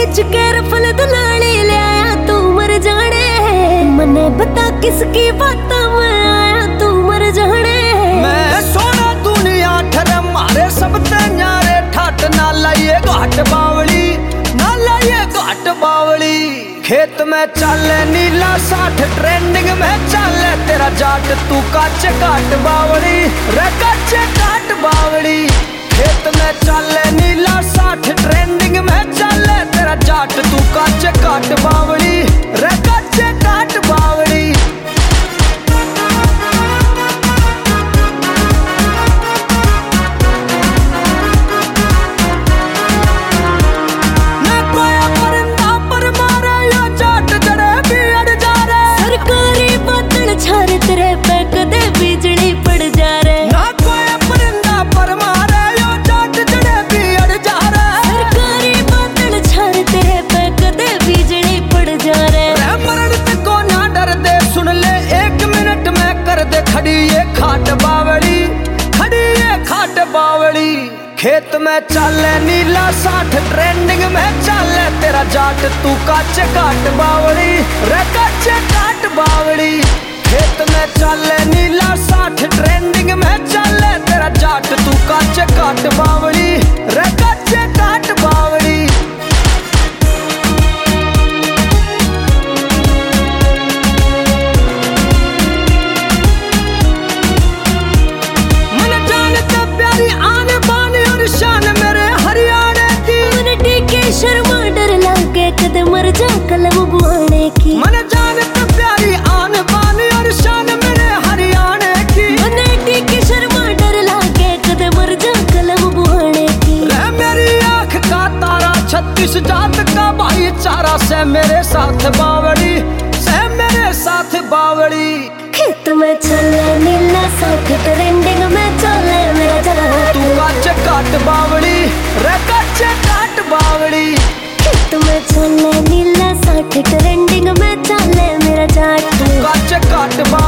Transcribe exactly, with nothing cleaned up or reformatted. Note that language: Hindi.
खिंच के रफल दुलाली ले आया तू मर जाने। मने बता किसकी बात में आया तू मर जाने। मैं सोना दुनिया ठरे मारे सब ते न्यारे ठाट ना लाइए घाट बावली ना लाइए घाट बावली। खेत में चाले नीला साठ ट्रेंडिंग में चाले तेरा जाट तू काचे काट बावली रे काचे काट बावली। खेत में चाले नीला साठ ट्रेंडिंग में चाले तेरा जाट तू काचे काट बावली रे काचे काट बावली। ना कोया परिंदा पर मारे या जाट जड़े भी अड़ जा रे। सरकारी बादल छारे तेरे पे कदे बिजली पड़ जा रे। ना कोया परिंदा पर मारे या जाट जड़े भी अड़ जा रे। सरकारी बादल छारे तेरे पे कदे बिजली पड़ जा रे। रे मरण ते को ना डर दे सुन ले एक मिनट में कर दे खड़ी ये खाट बावली खड़ी ये खाट बावली। खेत में चाले नीला साठ ट्रेंडिंग में चाले तेरा जाट तू काचे काट बावली रे काचे काट बावली। खेत में चाले नीला साठ ट्रेंडिंग में चाले तेरा जाट तू काचे काट बावली रे काचे काट बावली। मन जानता प्यारी आन बान और शान मेरे हरियाणा की। मन टीके शर्मा डर लागे कदे मर जा कलम बुआने की। मन जानता प्यारी आन बान और शान मेरे हरियाणा की। मन टीके शर्मा डर लागे कदे मर जा कलम बुआने की। रे मेरी आँख का तारा छत्तीस जात का भाईचारा से मेरे साथ बावली से मेरे साथ बावली। खेत में चले नीला साठ ट्रेंडिंग में चले मेरा जाट। तू काचे काट बावली रे काचे काट बावली। खेत में चले नीला साठ ट्रेंडिंग में चले मेरा जाट। काचे काट बावली।